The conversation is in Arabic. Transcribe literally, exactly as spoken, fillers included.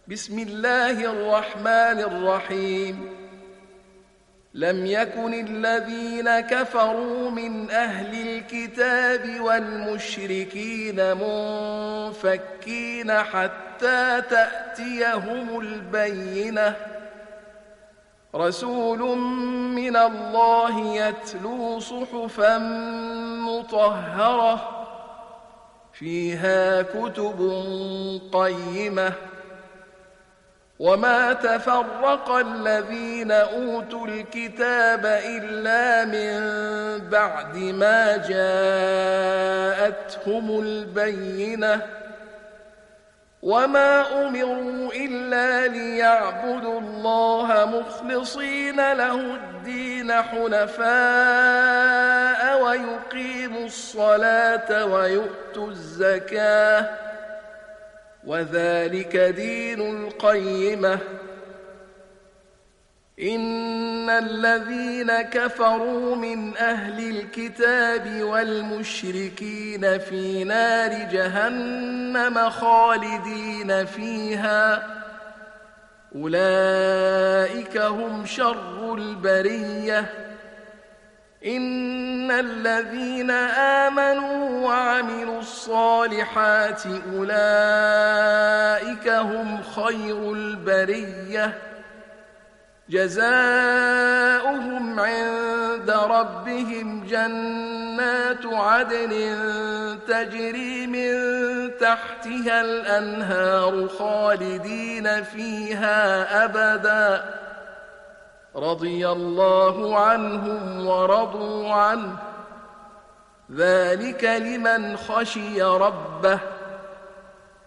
بسم الله الرحمن الرحيم لم يكن الذين كفروا من أهل الكتاب والمشركين منفكين حتى تأتيهم البينة رسول من الله يتلو صحفا مطهرة فيها كتب قيمة وما تفرق الذين أوتوا الكتاب إلا من بعد ما جاءتهم البينة وما أمروا إلا ليعبدوا الله مخلصين له الدين حنفاء ويقيموا الصلاة ويؤتوا الزكاة وذلك دين القيمة إن الذين كفروا من أهل الكتاب والمشركين في نار جهنم خالدين فيها أولئك هم شر البرية إن الذين آمنوا وعملوا الصالحات أولئك هم خير البرية جزاؤهم عند ربهم جنات عدن تجري من تحتها الأنهار خالدين فيها أبدا رضي الله عنهم ورضوا عنه ذلك لمن خشي ربه